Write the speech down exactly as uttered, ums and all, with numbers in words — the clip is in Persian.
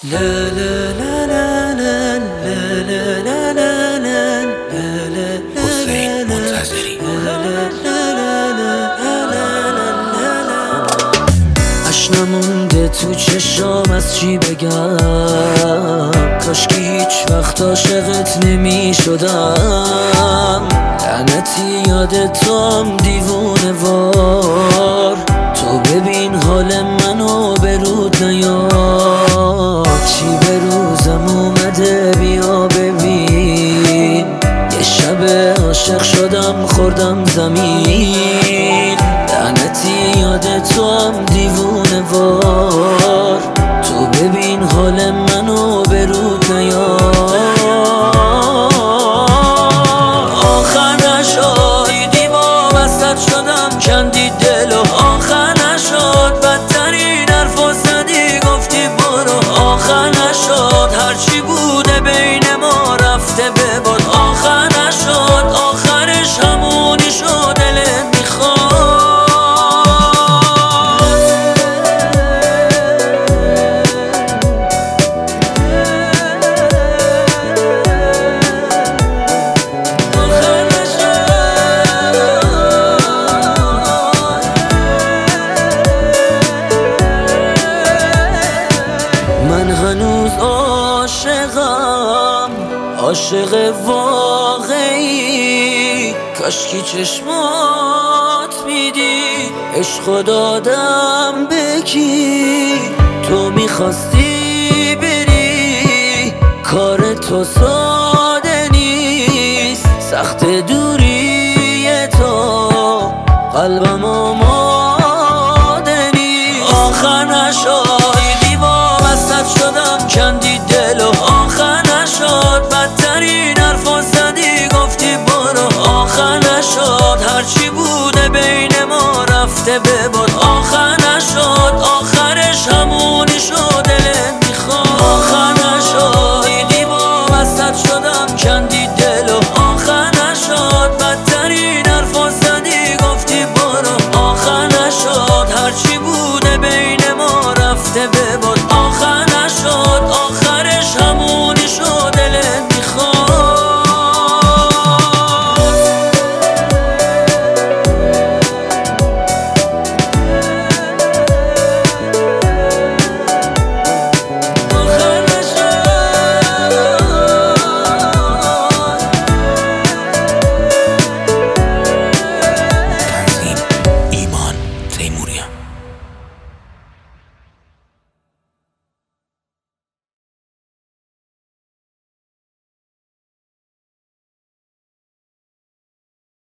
لا لا لا لا لا لا لا لا لا لا حسین منتظری. اش نمونده تو چشام، از چی بگم؟ کاشکی هیچ وقت عاشقت نمی شدم. لعنتی یاد توام دیوونه وار، تو ببین حال منو به رود نیار. چی به روزم اومده بیا ببین، یه شب عاشق شدم خوردم زمین. لعنتی یاد توام دیوونه وار، تو ببین حال منو به رود نیار. آخر نشد دیدی وابستت شدم، کندی دلو. آخر نشد بدترین حرفو زدی، گفتی برو. آخر نشد هرچی بوده بین ما رفته به باد. آخر نشد آخرش همونی شد دلت میخواد. من هنوز عاشقم، عاشق واقعی. کاشکی چشمات میدی عشقو دادم به کی. تو میخواستی بری، کار تو ساده نیست. سخت دوری تو قلبم آماده نیست. آخر نشد شدم کندی دلو. آخر نشد بدترین حرفو زدی، گفتی برو. آخر نشد هرچی بوده بین ما رفته به باد. آخر نشد آخرش همونی شد دلت میخواد. آخر نشد دیدی وابستت شدم کندی دلو. آخر نشد بدترین حرفو زدی، گفتی برو. آخر نشد هرچی بوده بین ما رفته به باد.